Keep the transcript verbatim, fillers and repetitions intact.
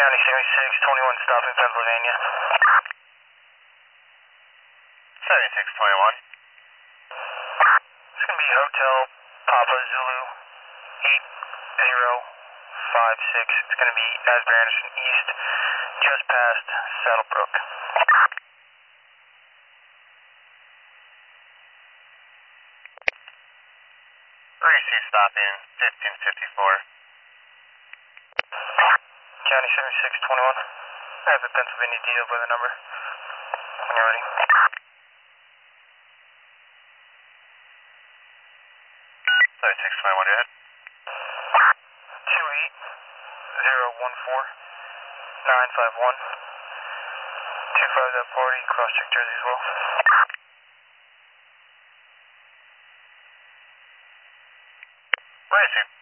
County seventy-six twenty-one, stop in Pennsylvania. seventy-six twenty-one. It's going to be Hotel Papa Zulu eight zero five six. It's going to be Asbury Anderson East, just past Saddlebrook. Receive stop in fifteen fifty-four. County seventy-six twenty-one. I have the Pennsylvania detail by the number. When you're ready. seventy-six twenty-one, go ahead. two eight zero one four nine five one. two five that party, cross check Jersey as well. Receive.